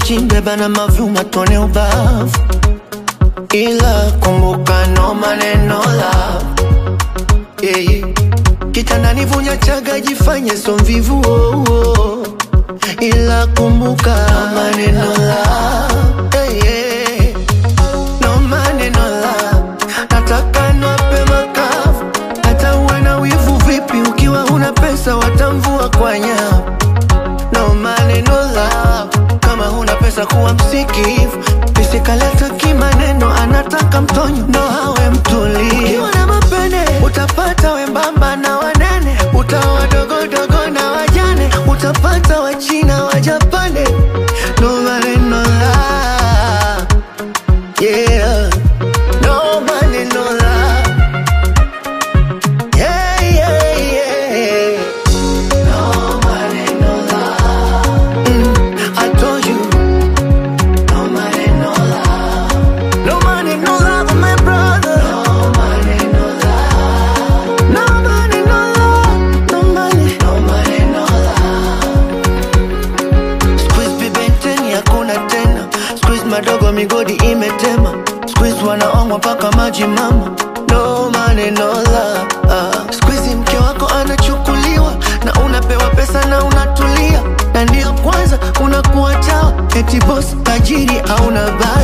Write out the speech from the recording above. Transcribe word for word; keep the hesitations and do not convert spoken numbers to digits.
wachimbe bana mavyuma tuone ubavu, ila kumbuka no maneno love. Yeah, yeah. Kitandani vunya chaga jifanye so mvivu, oh, oh. Ila kumbuka no maneno love. Yeah, yeah. No maneno love. Nataka nwape makavu, hata uwe na wivu vipi, ukiwa una pesa watamvua kwa nyavu. No maneno love. Kama huna pesa kuwa msikivu, pisikaleta kimaneno, anataka mtonyo ndo hawe mtulivu. Ukiwa na mapene utapata wembamba na wanene, utawa dogo dogo na wajane, utapata wachina wajapane. No maneno love. Yeah. No maneno love. Yeah, yeah, yeah. No maneno love. Mm, I told you. No maneno love. No maneno love, my brother. No maneno love. No maneno love. No money. No maneno love. Squeeze bibenteni hakuna tena. Squeeze madogo migodi imetema. Squeeze wanaongwa paka maji mama. No maneno love. uh. Squeeze mke wako anachukuliwa, na unapewa pesa na unatulia, na ndio kwanza unakuwa chawa, eti boss tajiri hauna bali.